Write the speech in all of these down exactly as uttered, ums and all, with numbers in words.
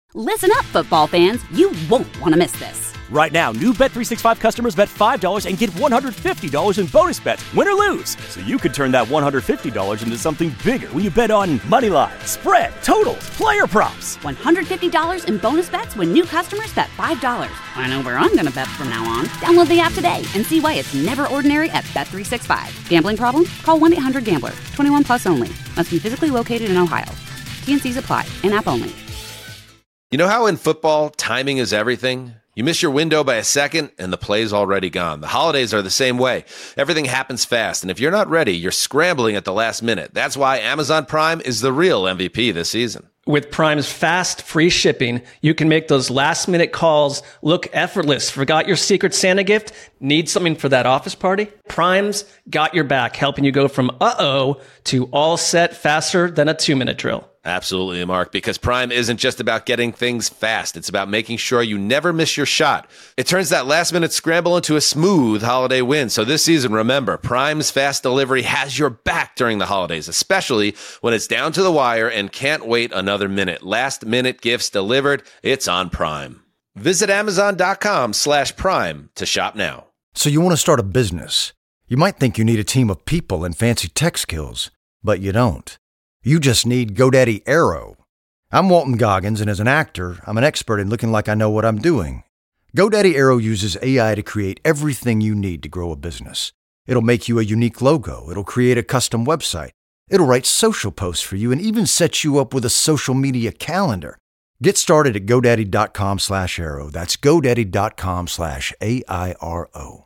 Listen up, football fans. You won't want to miss this. Right now, new Bet three sixty-five customers bet five dollars and get one hundred fifty dollars in bonus bets, win or lose. So you could turn that one hundred fifty dollars into something bigger when you bet on money line, spread, totals, player props. one hundred fifty dollars in bonus bets when new customers bet five dollars. I know where I'm going to bet from now on. Download the app today and see why it's never ordinary at Bet three sixty-five. Gambling problem? Call one eight hundred gambler. twenty-one plus only. Must be physically located in Ohio. T N Cs apply. In-app only. You know how in football, timing is everything? You miss your window by a second, and the play's already gone. The holidays are the same way. Everything happens fast, and if you're not ready, you're scrambling at the last minute. That's why Amazon Prime is the real M V P this season. With Prime's fast, free shipping, you can make those last-minute calls look effortless. Forgot your Secret Santa gift? Need something for that office party? Prime's got your back, helping you go from uh-oh to all set faster than a two-minute drill. Absolutely, Mark, because Prime isn't just about getting things fast. It's about making sure you never miss your shot. It turns that last-minute scramble into a smooth holiday win. So this season, remember, Prime's fast delivery has your back during the holidays, especially when it's down to the wire and can't wait another minute. Last-minute gifts delivered, it's on Prime. Visit Amazon.com slash Prime to shop now. So you want to start a business. You might think you need a team of people and fancy tech skills, but you don't. You just need GoDaddy Aero. I'm Walton Goggins, and as an actor, I'm an expert in looking like I know what I'm doing. GoDaddy Aero uses A I to create everything you need to grow a business. It'll make you a unique logo. It'll create a custom website. It'll write social posts for you and even set you up with a social media calendar. Get started at GoDaddy.com slash Aero. That's GoDaddy.com slash A I R O.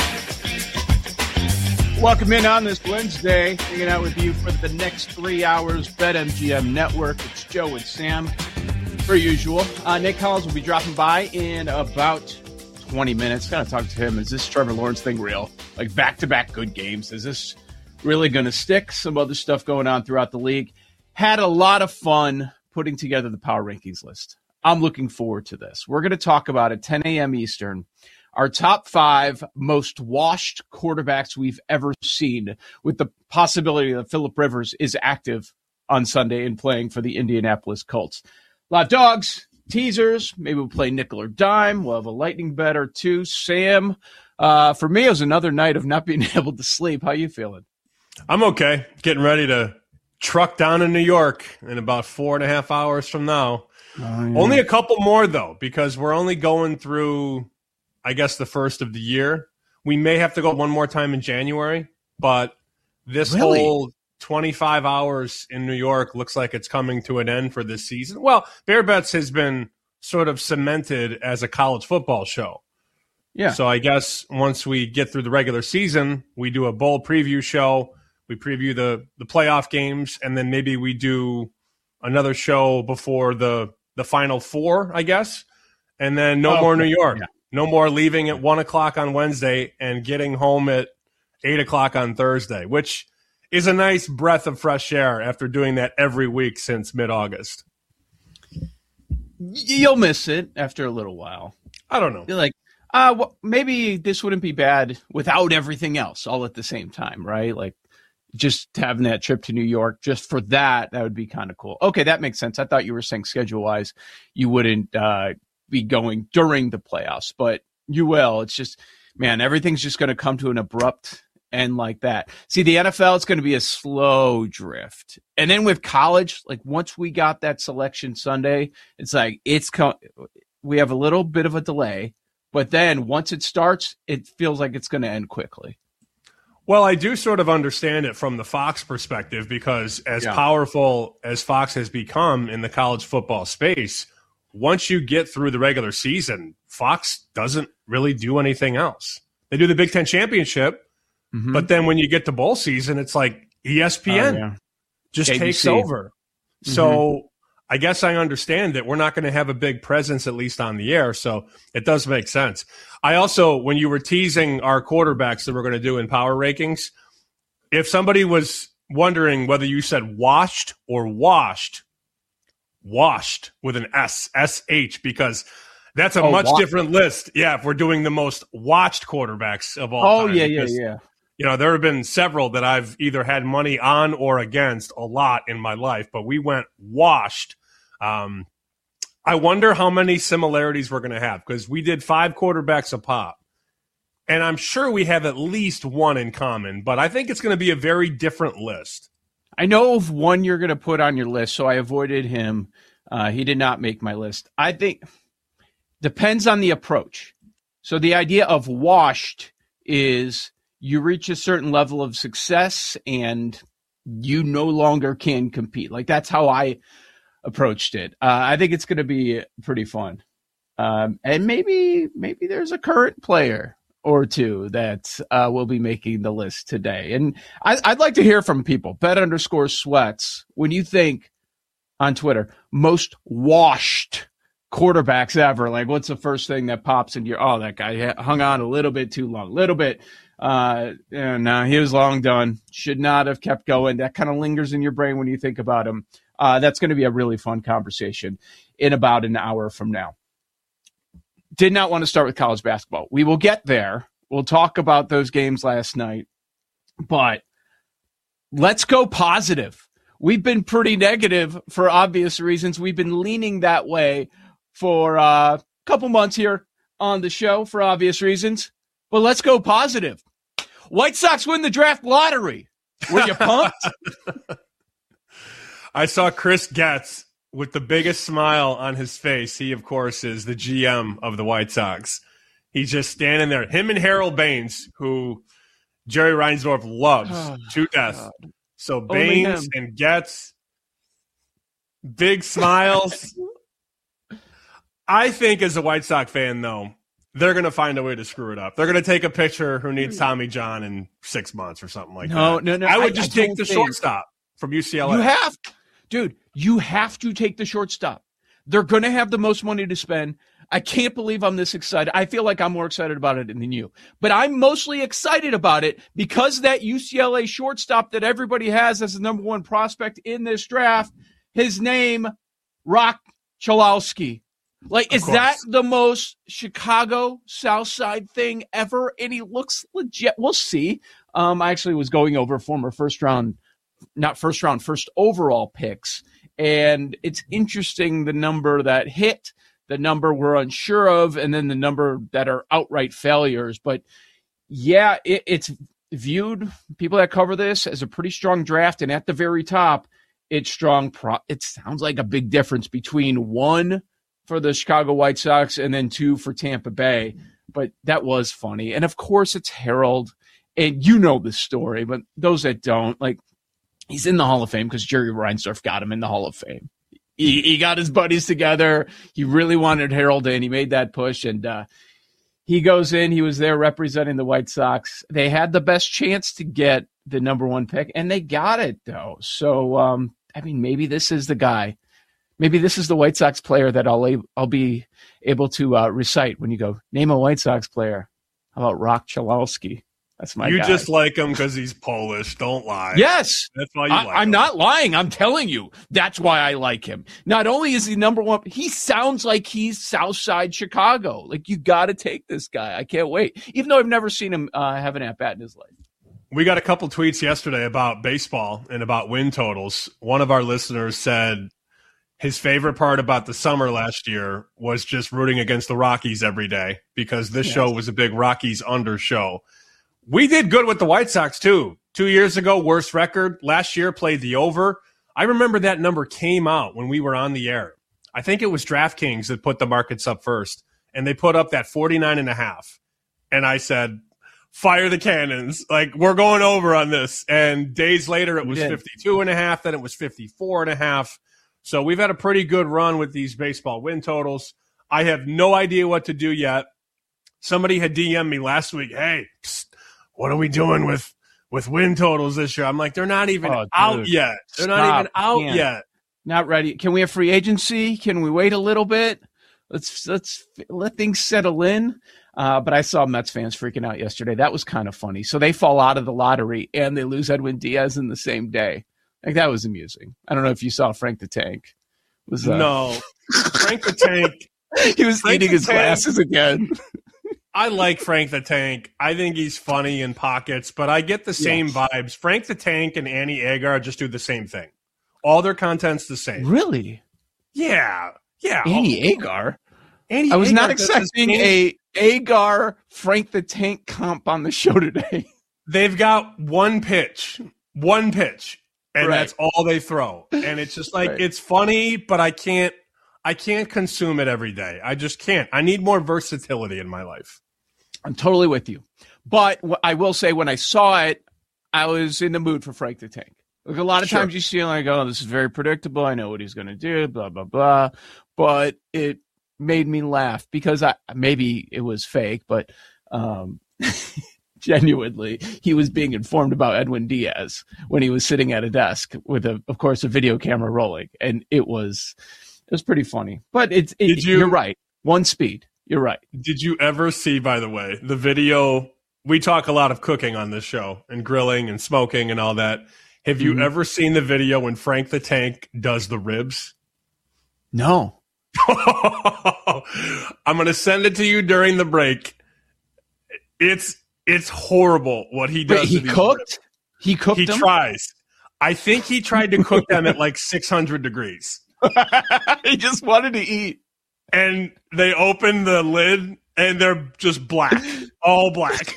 Welcome in on this Wednesday, hanging out with you for the next three hours. BetMGM Network. It's Joe and Sam, per usual. Uh, Nick Collins will be dropping by in about twenty minutes. Gotta talk to him. Is this Trevor Lawrence thing real? Like back-to-back good games. Is this really going to stick? Some other stuff going on throughout the league. Had a lot of fun putting together the power rankings list. I'm looking forward to this. We're going to talk about at ten a.m. Eastern our top five most washed quarterbacks we've ever seen, with the possibility that Phillip Rivers is active on Sunday and playing for the Indianapolis Colts. A lot of dogs, teasers, maybe we'll play nickel or dime. We'll have a lightning bet or two. Sam, uh, for me, it was another night of not being able to sleep. How you feeling? I'm okay. Getting ready to truck down to New York in about four and a half hours from now. Oh, yeah. Only a couple more, though, because we're only going through, I guess, the first of the year. We may have to go one more time in January, but this really? whole twenty-five hours in New York looks like it's coming to an end for this season. Well, Bear Bets has been sort of cemented as a college football show. Yeah. So I guess once we get through the regular season, we do a bowl preview show. We preview the, the playoff games, and then maybe we do another show before the, the Final Four, I guess. And then no oh, more New York. Yeah. No more leaving at one o'clock on Wednesday and getting home at eight o'clock on Thursday, which is a nice breath of fresh air after doing that every week since mid-August. You'll miss it after a little while. I don't know. You're like, uh, well, maybe this wouldn't be bad without everything else all at the same time, right? Like just having that trip to New York just for that, that would be kind of cool. Okay, that makes sense. I thought you were saying schedule-wise you wouldn't uh, – be going during the playoffs, but you will. It's just, man, everything's just going to come to an abrupt end like that. See, the N F L, it's going to be a slow drift. And then with college, like once we got that selection Sunday, it's like, it's co- we have a little bit of a delay, but then once it starts, it feels like it's going to end quickly. Well, I do sort of understand it from the Fox perspective, because as yeah. powerful as Fox has become in the college football space, once you get through the regular season, Fox doesn't really do anything else. They do the Big Ten Championship, mm-hmm. but then when you get to bowl season, it's like E S P N uh, yeah. just K B C takes over. Mm-hmm. So I guess I understand that we're not going to have a big presence, at least on the air, so it does make sense. I also, when you were teasing our quarterbacks that we're going to do in power rankings, if somebody was wondering whether you said washed or washed, washed with an S, S H, because that's a oh, much watched. different list. Yeah, if we're doing the most watched quarterbacks of all oh, time. Oh, yeah, because, yeah, yeah. You know, there have been several that I've either had money on or against a lot in my life, but we went washed. Um, I wonder how many similarities we're going to have, because we did five quarterbacks a pop. And I'm sure we have at least one in common, but I think it's going to be a very different list. I know of one you're going to put on your list, so I avoided him. Uh, he did not make my list. I think depends on the approach. So the idea of washed is you reach a certain level of success and you no longer can compete. Like, that's how I approached it. Uh, I think it's going to be pretty fun. Um, and maybe maybe there's a current player or two that uh, will be making the list today. And I, I'd like to hear from people. Bet underscore sweats. When you think on Twitter, most washed quarterbacks ever, like what's the first thing that pops into your, oh, that guy hung on a little bit too long, little bit. Uh, and uh, he was long done. Should not have kept going. That kind of lingers in your brain when you think about him. Uh, that's going to be a really fun conversation in about an hour from now. Did not want to start with college basketball. We will get there. We'll talk about those games last night. But let's go positive. We've been pretty negative for obvious reasons. We've been leaning that way for uh, a couple months here on the show for obvious reasons. But let's go positive. White Sox win the draft lottery. Were you pumped? I saw Chris Getz with the biggest smile on his face. He, of course, is the G M of the White Sox. He's just standing there. Him and Harold Baines, who Jerry Reinsdorf loves oh, to death. God. So Baines and Getz, big smiles. I think as a White Sox fan, though, they're going to find a way to screw it up. They're going to take a pitcher who needs Tommy John in six months or something like no, that. No, no, I would I, just I take the think. shortstop from U C L A. You have Dude, you have to take the shortstop. They're going to have the most money to spend. I can't believe I'm this excited. I feel like I'm more excited about it than you. But I'm mostly excited about it because that U C L A shortstop that everybody has as the number one prospect in this draft, his name, Rock Chalowski. Like, is that the most Chicago South Side thing ever? And he looks legit. We'll see. Um, I actually was going over former first round not first round, first overall picks. And it's interesting the number that hit, the number we're unsure of, and then the number that are outright failures. But yeah, it, it's viewed, people that cover this, as a pretty strong draft. And at the very top, it's strong. Pro- it sounds like a big difference between one for the Chicago White Sox and then two for Tampa Bay. But that was funny. And of course, it's Harold. And you know the story, but those that don't, like, he's in the Hall of Fame because Jerry Reinsdorf got him in the Hall of Fame. He, he got his buddies together. He really wanted Harold in. He made that push, and uh, he goes in. He was there representing the White Sox. They had the best chance to get the number one pick, and they got it, though. So, um, I mean, maybe this is the guy. Maybe this is the White Sox player that I'll, I'll be able to uh, recite when you go, name a White Sox player. How about Rock Chalowski? That's my You guy. just like him because he's Polish. Don't lie. Yes. That's why you I, like I'm him. not lying. I'm telling you. That's why I like him. Not only is he number one, he sounds like he's Southside Chicago. Like, you got to take this guy. I can't wait. Even though I've never seen him uh, have an at-bat in his life. We got a couple tweets yesterday about baseball and about win totals. One of our listeners said his favorite part about the summer last year was just rooting against the Rockies every day because this yes. show was a big Rockies under show. We did good with the White Sox, too. Two years ago, worst record. Last year, played the over. I remember that number came out when we were on the air. I think it was DraftKings that put the markets up first, and they put up that forty-nine and a half. And I said, fire the cannons. Like, we're going over on this. And days later, it was fifty-two and a half. Then it was fifty-four and a half. So we've had a pretty good run with these baseball win totals. I have no idea what to do yet. Somebody had D M'd me last week, hey, psst, what are we doing with, with win totals this year? I'm like, they're not even oh, out yet. They're Stop. not even out Can't. yet. Not ready. Can we have free agency? Can we wait a little bit? Let's let's let things settle in. Uh, but I saw Mets fans freaking out yesterday. That was kind of funny. So they fall out of the lottery and they lose Edwin Diaz in the same day. Like, that was amusing. I don't know if you saw Frank the Tank. It was uh... no, Frank the Tank. He was Frank eating his Tank. glasses again. I like Frank the Tank. I think he's funny in pockets, but I get the same yes. vibes. Frank the Tank and Annie Agar just do the same thing. All their content's the same. Really? Yeah. Yeah. Andy Agar. Andy I was Agar not does expecting this a Agar Frank the Tank comp on the show today. They've got one pitch, one pitch, and Right. that's all they throw. And it's just like, Right. it's funny, but I can't, I can't consume it every day. I just can't. I need more versatility in my life. I'm totally with you. But wh- I will say when I saw it, I was in the mood for Frank the Tank. Like a lot of Sure. times you see like, oh, this is very predictable. I know what he's going to do, blah, blah, blah. But it made me laugh because I maybe it was fake, but um, genuinely, he was being informed about Edwin Diaz when he was sitting at a desk with, a, of course, a video camera rolling. And it was it was pretty funny. But it's it, Did you- you're right. One speed. You're right. Did you ever see, by the way, the video? We talk a lot of cooking on this show and grilling and smoking and all that. Have you Mhm. ever seen the video when Frank the Tank does the ribs? No. I'm going to send it to you during the break. It's it's horrible what he does. Wait, he to these cooked? ribs. He cooked He them? tries. I think he tried to cook them at like six hundred degrees. He just wanted to eat. And they open the lid and they're just black, all black.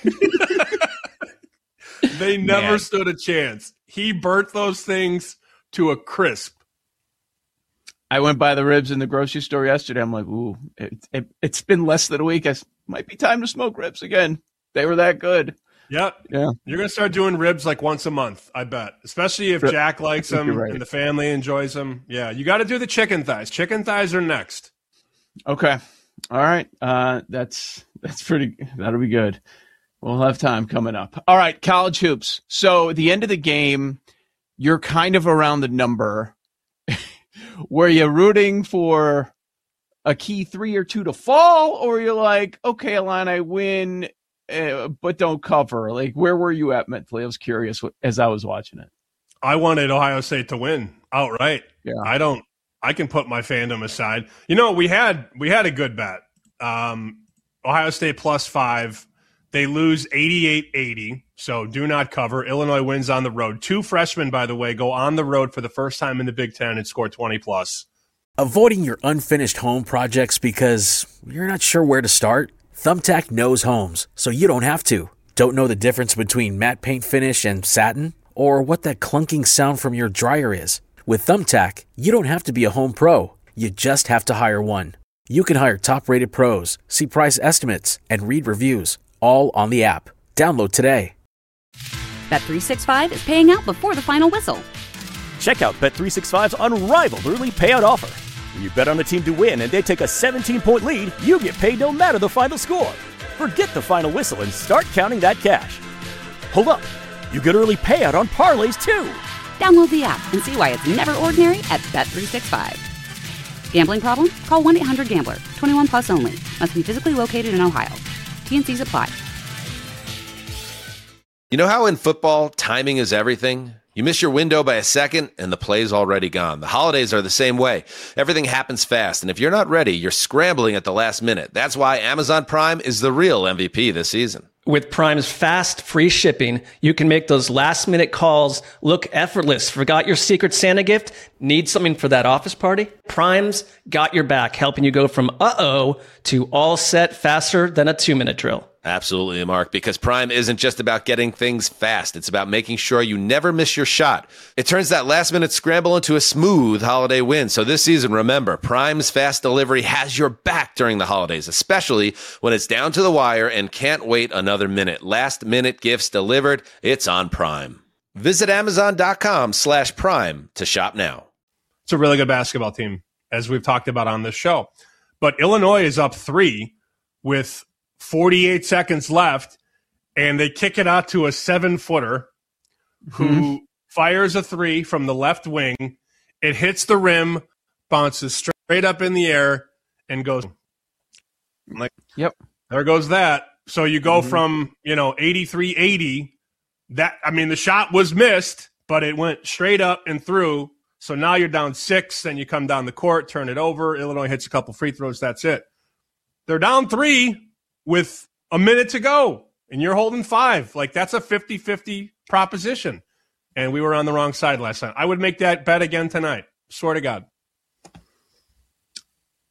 They never Man. stood a chance. He burnt those things to a crisp. I went by the ribs in the grocery store yesterday. I'm like, ooh, it, it, it's been less than a week. It might be time to smoke ribs again. They were that good. Yep. Yeah. You're going to start doing ribs like once a month, I bet. Especially if Yep. Jack likes I think them you're right. and the family enjoys them. Yeah, you got to do the chicken thighs. Chicken thighs are next. Okay. All right. Uh, that's that's pretty. That'll be good. We'll have time coming up. All right. College hoops. So at the end of the game, you're kind of around the number. Were you rooting for a key three or two to fall, or you're like, okay, Illini win, uh, but don't cover? Like, where were you at mentally? I was curious what, as I was watching it. I wanted Ohio State to win outright. Yeah. I don't. I can put my fandom aside. You know, we had we had a good bet. Um, Ohio State plus five. They lose eighty-eight eighty, so do not cover. Illinois wins on the road. Two freshmen, by the way, go on the road for the first time in the Big Ten and score twenty plus. Avoiding your unfinished home projects because you're not sure where to start? Thumbtack knows homes, so you don't have to. Don't know the difference between matte paint finish and satin? Or what that clunking sound from your dryer is? With Thumbtack, you don't have to be a home pro. You just have to hire one. You can hire top-rated pros, see price estimates, and read reviews, all on the app. Download today. Bet three sixty-five is paying out before the final whistle. Check out Bet three sixty-five's unrivaled early payout offer. When you bet on a team to win and they take a seventeen-point lead, you get paid no matter the final score. Forget the final whistle and start counting that cash. Hold up. You get early payout on parlays, too. Download the app and see why it's never ordinary at Bet three sixty-five. Gambling problem? Call one eight hundred gambler. twenty-one plus only. Must be physically located in Ohio. T N Cs apply. You know how in football, timing is everything? You miss your window by a second, and the play's already gone. The holidays are the same way. Everything happens fast, and if you're not ready, you're scrambling at the last minute. That's why Amazon Prime is the real M V P this season. With Prime's fast, free shipping, you can make those last-minute calls look effortless. Forgot your Secret Santa gift? Need something for that office party? Prime's got your back, helping you go from uh-oh to all set faster than a two-minute drill. Absolutely, Mark, because Prime isn't just about getting things fast. It's about making sure you never miss your shot. It turns that last-minute scramble into a smooth holiday win. So this season, remember, Prime's fast delivery has your back during the holidays, especially when it's down to the wire and can't wait another minute. Last-minute gifts delivered. It's on Prime. Visit Amazon.com slash Prime to shop now. It's a really good basketball team, as we've talked about on this show. But Illinois is up three with forty-eight seconds left, and they kick it out to a seven-footer who mm-hmm. fires a three from the left wing. It hits the rim, bounces straight up in the air, and goes. I'm like, yep, there goes that. So you go mm-hmm. from, you know, eighty-three eighty. That, I mean, the shot was missed, but it went straight up and through. So now you're down six, then you come down the court, turn it over. Illinois hits a couple free throws. That's it. They're down three with a minute to go, and you're holding five. Like, that's a fifty-fifty proposition. And we were on the wrong side last night. I would make that bet again tonight. Swear to God.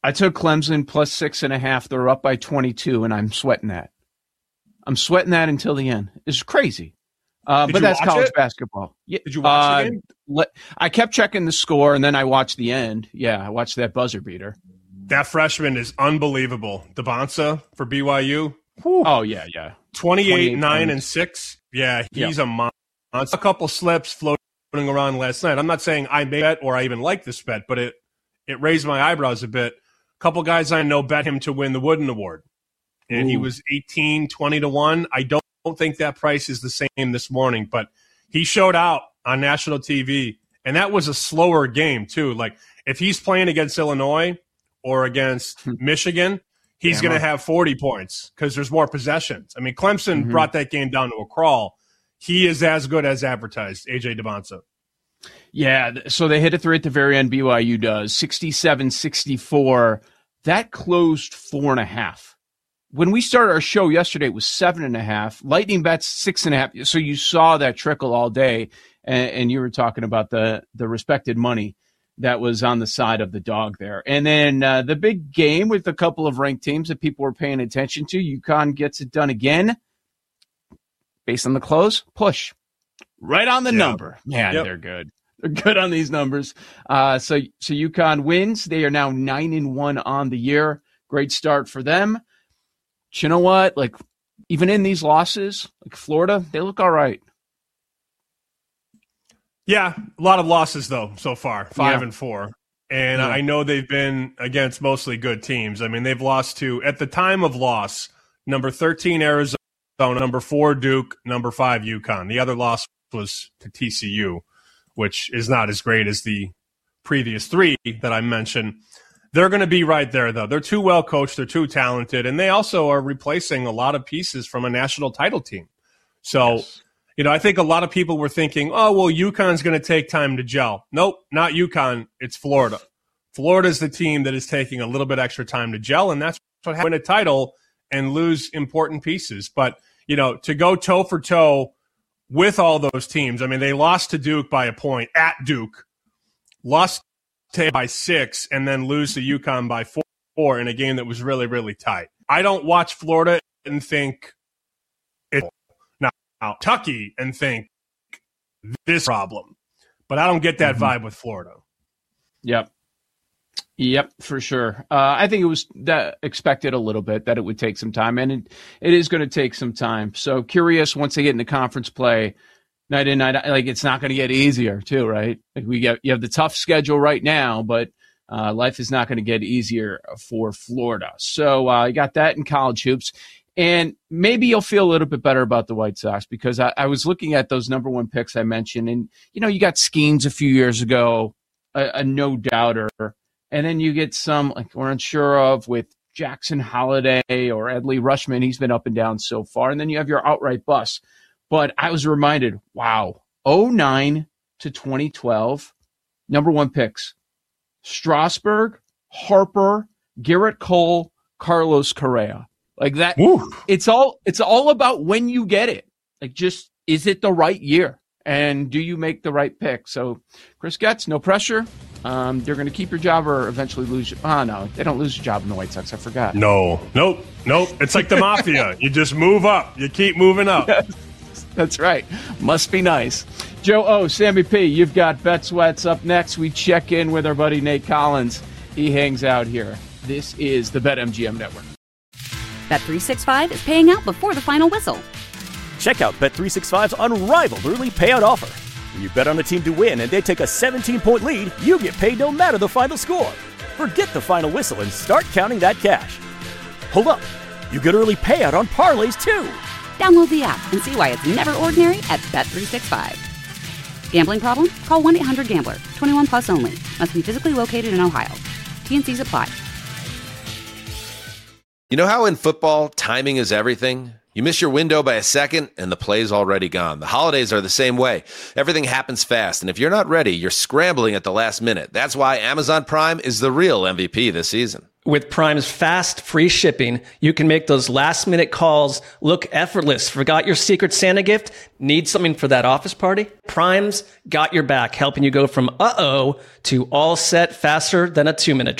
I took Clemson plus six and a half. They're up by twenty-two, and I'm sweating that. I'm sweating that until the end. It's crazy. Uh, but that's college it? basketball. Yeah, Did you watch uh, the game? Let, I kept checking the score, and then I watched the end. Yeah, I watched that buzzer beater. That freshman is unbelievable. Devonsa for B Y U. Whew. Oh, yeah, yeah. twenty-eight, nine, and six. Yeah, he's yep. a monster. A couple slips floating around last night. I'm not saying I made that or I even like this bet, but it, it raised my eyebrows a bit. A couple guys I know bet him to win the Wooden Award, and Ooh. he was eighteen, twenty to one. I don't don't think that price is the same this morning, but he showed out on national T V, and that was a slower game too. Like if he's playing against Illinois or against Michigan, he's going to have forty points because there's more possessions. I mean, Clemson mm-hmm. brought that game down to a crawl. He is as good as advertised, A J Devonsa. Yeah, so they hit a three at the very end, B Y U does, sixty-seven sixty-four. That closed four and a half. When we started our show yesterday, it was seven and a half. Lightning bets six and a half. So you saw that trickle all day, and, and you were talking about the the respected money that was on the side of the dog there. And then uh, the big game with a couple of ranked teams that people were paying attention to. UConn gets it done again. Based on the close, push. Right on the yep. number. Man, yep. they're good. They're good on these numbers. Uh, so so UConn wins. They are now nine and one on the year. Great start for them. But you know what? Like, even in these losses, like Florida, they look all right. Yeah, a lot of losses, though, so far, five yeah. and four. And yeah. I know they've been against mostly good teams. I mean, they've lost to, at the time of loss, number thirteen, Arizona, number four, Duke, number five, UConn. The other loss was to T C U, which is not as great as the previous three that I mentioned. They're going to be right there, though. They're too well coached. They're too talented. And they also are replacing a lot of pieces from a national title team. So, yes. you know, I think a lot of people were thinking, oh, well, UConn's going to take time to gel. Nope, not UConn. It's Florida. Florida's the team that is taking a little bit extra time to gel, and that's what happens. Win a title and lose important pieces. But, you know, to go toe for toe with all those teams, I mean, they lost to Duke by a point at Duke, lost to by six, and then lose to UConn by four, four in a game that was really, really tight. I don't watch Florida and think it's now Kentucky and think this problem, but I don't get that mm-hmm. vibe with Florida. Yep. Yep, for sure. Uh, I think it was that expected a little bit that it would take some time, and it, it is going to take some time. So curious once they get into conference play, night in, night out, like it's not going to get easier too, right? Like we get, you have the tough schedule right now, but uh, life is not going to get easier for Florida. So I uh, got that in college hoops, and maybe you'll feel a little bit better about the White Sox because I, I was looking at those number one picks I mentioned, and you know you got Skeens a few years ago, a, a no doubter. And then you get some like we're unsure of with Jackson Holiday or Edley Rushman. He's been up and down so far. And then you have your outright bust. But I was reminded, wow, oh nine to twenty twelve, number one picks. Strasburg, Harper, Garrett Cole, Carlos Correa. Like that. Woo. It's all it's all about when you get it. Like just, is it the right year? And do you make the right pick? So Chris Getz, no pressure. Um, they're going to keep your job or eventually lose your – oh, no, they don't lose your job in the White Sox. I forgot. No. Nope. Nope. It's like the mafia. You just move up. You keep moving up. Yes, that's right. Must be nice. Joe O, Sammy P, you've got Bet Sweats up next. We check in with our buddy Nate Collins. He hangs out here. This is the BetMGM Network. Bet three sixty-five is paying out before the final whistle. Check out Bet three sixty-five's unrivaled early payout offer. When you bet on a team to win and they take a seventeen-point lead, you get paid no matter the final score. Forget the final whistle and start counting that cash. Hold up. You get early payout on parlays, too. Download the app and see why it's never ordinary at Bet three sixty-five. Gambling problem? Call one eight hundred gambler. twenty-one plus only. Must be physically located in Ohio. T N Cs apply. You know how in football, timing is everything? You miss your window by a second, and the play's already gone. The holidays are the same way. Everything happens fast, and if you're not ready, you're scrambling at the last minute. That's why Amazon Prime is the real M V P this season. With Prime's fast, free shipping, you can make those last-minute calls look effortless. Forgot your Secret Santa gift? Need something for that office party? Prime's got your back, helping you go from uh-oh to all set faster than a two-minute drill.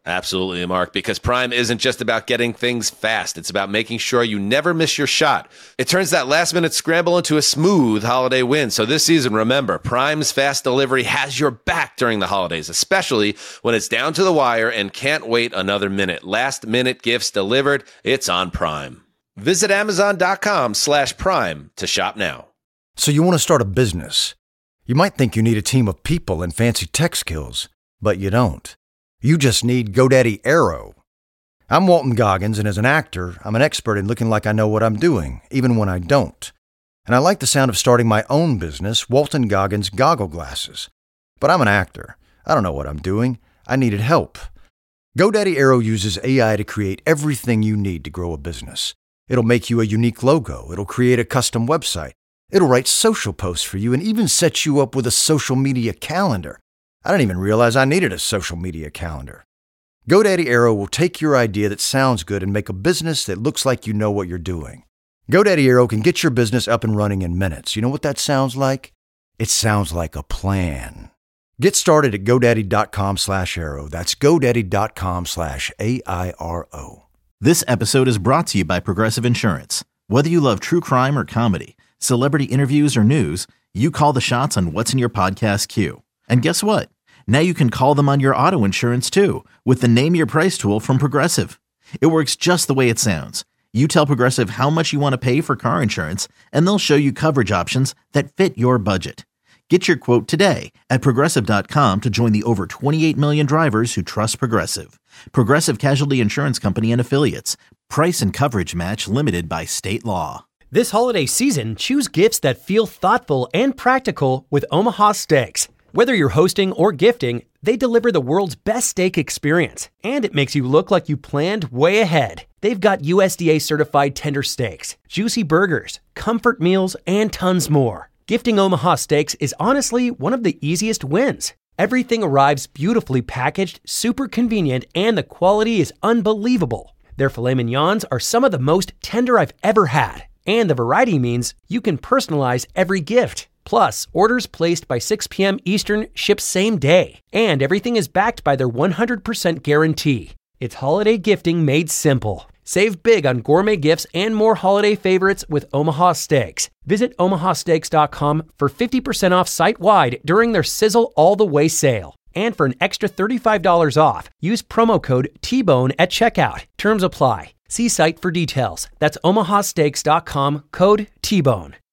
Absolutely, Mark, because Prime isn't just about getting things fast. It's about making sure you never miss your shot. It turns that last-minute scramble into a smooth holiday win. So this season, remember, Prime's fast delivery has your back during the holidays, especially when it's down to the wire and can't wait another minute. Last-minute gifts delivered, it's on Prime. Visit Amazon.com slash Prime to shop now. So you want to start a business. You might think you need a team of people and fancy tech skills, but you don't. You just need GoDaddy Aero. I'm Walton Goggins, and as an actor, I'm an expert in looking like I know what I'm doing, even when I don't. And I like the sound of starting my own business, Walton Goggins Goggle Glasses. But I'm an actor. I don't know what I'm doing. I needed help. GoDaddy Aero uses A I to create everything you need to grow a business. It'll make you a unique logo. It'll create a custom website. It'll write social posts for you and even set you up with a social media calendar. I didn't even realize I needed a social media calendar. GoDaddy Aero will take your idea that sounds good and make a business that looks like you know what you're doing. GoDaddy Aero can get your business up and running in minutes. You know what that sounds like? It sounds like a plan. Get started at GoDaddy.com slash Aero. That's GoDaddy.com slash A I R O. This episode is brought to you by Progressive Insurance. Whether you love true crime or comedy, celebrity interviews or news, you call the shots on what's in your podcast queue. And guess what? Now you can call them on your auto insurance too with the Name Your Price tool from Progressive. It works just the way it sounds. You tell Progressive how much you want to pay for car insurance, and they'll show you coverage options that fit your budget. Get your quote today at Progressive dot com to join the over twenty-eight million drivers who trust Progressive. Progressive Casualty Insurance Company and Affiliates. Price and coverage match limited by state law. This holiday season, choose gifts that feel thoughtful and practical with Omaha Steaks. Whether you're hosting or gifting, they deliver the world's best steak experience, and it makes you look like you planned way ahead. They've got U S D A-certified tender steaks, juicy burgers, comfort meals, and tons more. Gifting Omaha Steaks is honestly one of the easiest wins. Everything arrives beautifully packaged, super convenient, and the quality is unbelievable. Their filet mignons are some of the most tender I've ever had, and the variety means you can personalize every gift. Plus, orders placed by six p.m. Eastern ship same day, and everything is backed by their one hundred percent guarantee. It's holiday gifting made simple. Save big on gourmet gifts and more holiday favorites with Omaha Steaks. Visit Omaha Steaks dot com for fifty percent off site-wide during their Sizzle All the Way sale. And for an extra thirty-five dollars off, use promo code T Bone at checkout. Terms apply. See site for details. That's Omaha Steaks dot com, code T Bone.